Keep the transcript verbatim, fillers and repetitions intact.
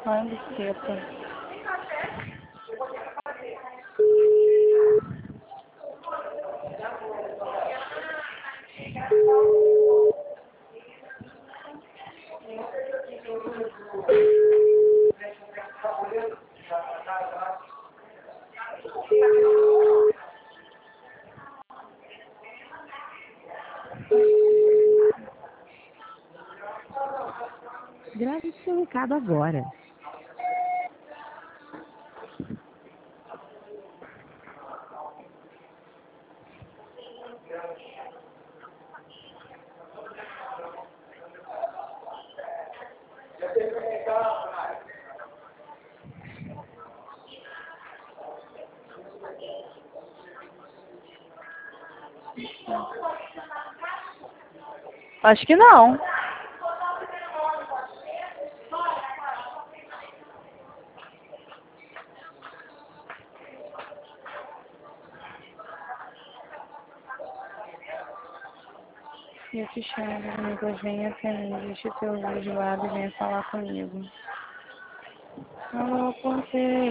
Ai, buceta. Grave seu recado agora. Acho que não. E eu te chamo, amigo, venha até mim, deixa o seu ouvido de lado e venha falar comigo. Alô, por quê?